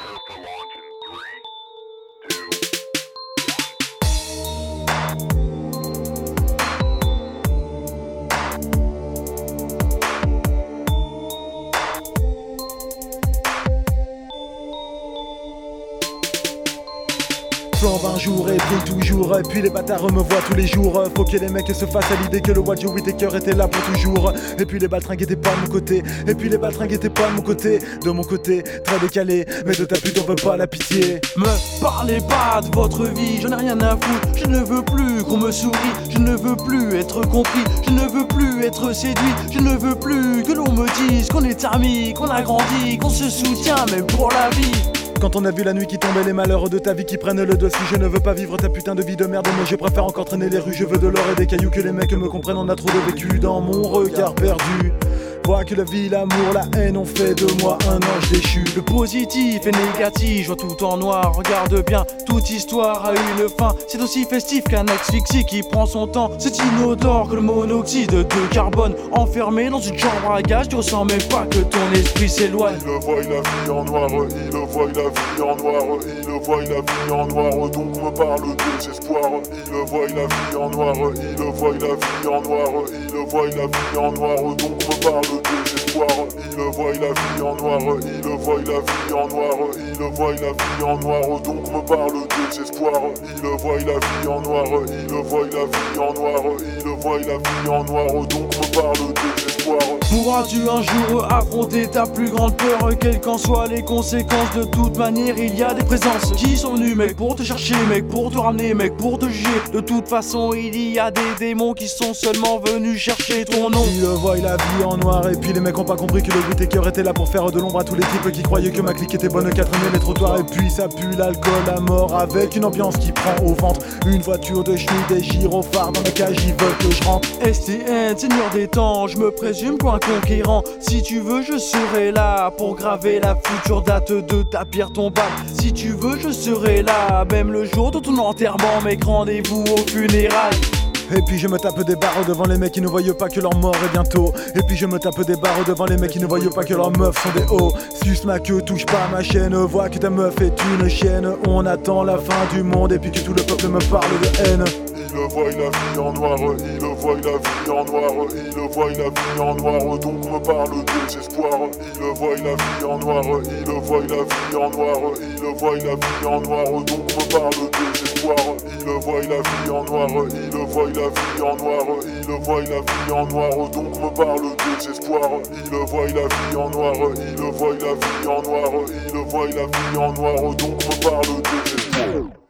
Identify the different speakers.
Speaker 1: Prepare for launch in 3, 2.
Speaker 2: Flambe un jour et brille toujours. Et puis les bâtards me voient tous les jours. Faut que les mecs se fassent à l'idée que le Wally Whittaker était là pour toujours. Et puis les baltringues étaient pas de mon côté. Et puis les baltringues étaient pas de mon côté. De mon côté, très décalé. Mais de ta pute on veut pas la pitié.
Speaker 3: Me parlez pas de votre vie, j'en ai rien à foutre. Je ne veux plus qu'on me sourie. Je ne veux plus être compris. Je ne veux plus être séduit. Je ne veux plus que l'on me dise qu'on est amis, qu'on a grandi, qu'on se soutient même pour la vie.
Speaker 2: Quand on a vu la nuit qui tombait, les malheurs de ta vie qui prennent le dessus. Je ne veux pas vivre ta putain de vie de merde, mais je préfère encore traîner les rues. Je veux de l'or et des cailloux, que les mecs me comprennent. On a trop de vécu dans mon regard perdu. Vois que la vie, l'amour, la haine ont fait de moi un ange déchu.
Speaker 3: Le positif et négatif, je vois tout en noir. Regarde bien, toute histoire a une fin. C'est aussi festif qu'un asphyxie qui prend son temps. C'est inodore que le monoxyde de carbone. Enfermé dans une chambre à gaz, tu ressens même pas que ton esprit s'éloigne.
Speaker 4: Il voit la vie en noir, il voit la vie en noir, il voit la vie en noir, donc me parle de désespoir. Il voit la vie en noir, il voit la vie en noir, il voit la vie en noir, donc me parle de désespoir. Il voit la vie en noir, il voit la vie en noir, il voit la vie en noir, donc me parle de désespoir. Il voit la vie en noir, il voit la vie en noir, il voit la vie en noir, donc me parle de désespoir.
Speaker 3: Pourras-tu un jour affronter ta plus grande peur, quelles qu'en soient les conséquences? De toute manière, il y a des présences qui sont venues, mec, pour te chercher, mec, pour te ramener, mec, pour te juger. De toute façon, il y a des démons qui sont seulement venus chercher ton nom.
Speaker 2: Il voit la vie en noir, et puis les mecs ont pas compris que le Whittaker était là pour faire de l'ombre à tous les types qui croyaient que ma clique était bonne qu'à traîner les trottoirs. Et puis ça pue l'alcool à mort, avec une ambiance qui prend au ventre. Une voiture de chenilles, des gyrophares dans la cage, ils veulent que je rentre.
Speaker 3: STN, seigneur des temps, je me présume pour un conquérant. Si tu veux, je serai là pour graver la future date de ta pierre tombale. Si tu veux, je serai là, même le jour de ton enterrement, mec, rendez-vous aux funérailles.
Speaker 2: Et puis je me tape des barres devant les mecs qui ne voient pas que leur mort est bientôt. Et puis je me tape des barres devant les mecs qui ne voient pas que leurs meufs sont des hauts. Suce ma queue, touche pas ma chaîne, vois que ta meuf est une chienne. On attend la fin du monde et puis que tout le peuple me parle de haine.
Speaker 4: Il voit la vie en noir, il voit la vie en noir, il voit la vie en noir, donc me parle de désespoir. Il voit la vie en noir, il voit la vie en noir, il voit la vie en noir, donc me parle de désespoir. Il voit la vie en noir, il voit la vie en noir, il voit la vie en noir, donc me parle de désespoir. Il voit la vie en noir, il voit la vie en noir, il voit la vie en noir, donc me parle de désespoir.